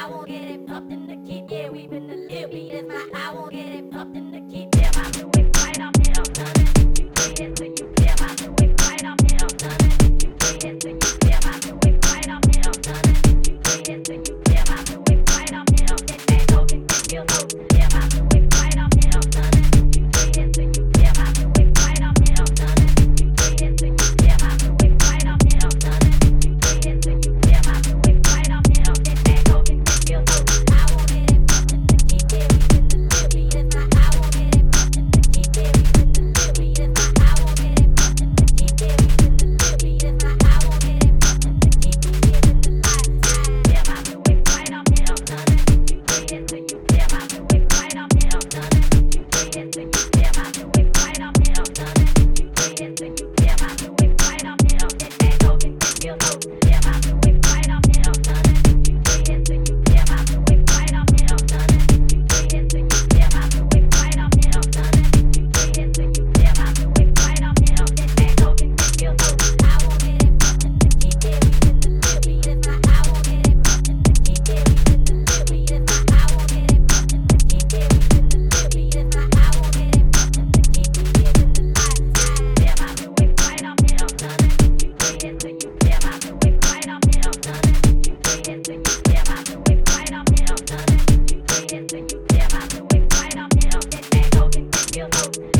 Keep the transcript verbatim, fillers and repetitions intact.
I won't get it pumped in the keep. Yeah, we been the little beat is my I won't get it pumped in the keep. Yeah, I'm the whip right up here. I'm done. You play it till you feel I'm the whip right up here. I'm done. You play it till you feel I'm the whip right up here. I'm done. You play it till you feel I'm the whip right up here. That that talking feel low. Yeah, I'm the whip right up here. I'm done. You play it till you feel I'm the whip right up here. I'm done. You play it till you feel I'm the whip right up here. I'm done. You play it till you feel I'm the whip right up here. That that talking feel low. I won't get it pumped in the keep. Yeah, we been the little beat is my I won't get it pumped in the keep. Yeah, we been the little beat is my I won't get it pumped in the keep. Yeah, we been the little beat is my I won't get it pumped in the keep. We living the life. Yeah, I'm the whip right up here. I'm done. You play it till you feel I'm the whip right up here. I'm done. You play it till you feel I'm the whip right up here. I'm done. You play it till you feel I'm the whip right up here. That that talking feel low. Yeah, I'm the whip right up here. I'm done. You play it till you feel I'm the whip right up here. I'm done. You play it till you feel I'm the whip right up here. I'm done. You play it till you feel I'm the whip right up here. That that talking feel low. I won't get it pumped in the keep. Yeah, we been the little beat is my I won't get it pumped in the keep. Yeah, we been the little beat is my I won't get it pumped in the keep. Yeah, we been the little beat is my I won't get it pumped in the keep. We living the life. Yeah, I'm the whip right up here. I'm done. You play it till you feel I'm the whip right up here. I'm done. You play it till you feel I'm the whip right up here. I'm done. You play it till you feel I'm the whip right up here. That that talking feel low.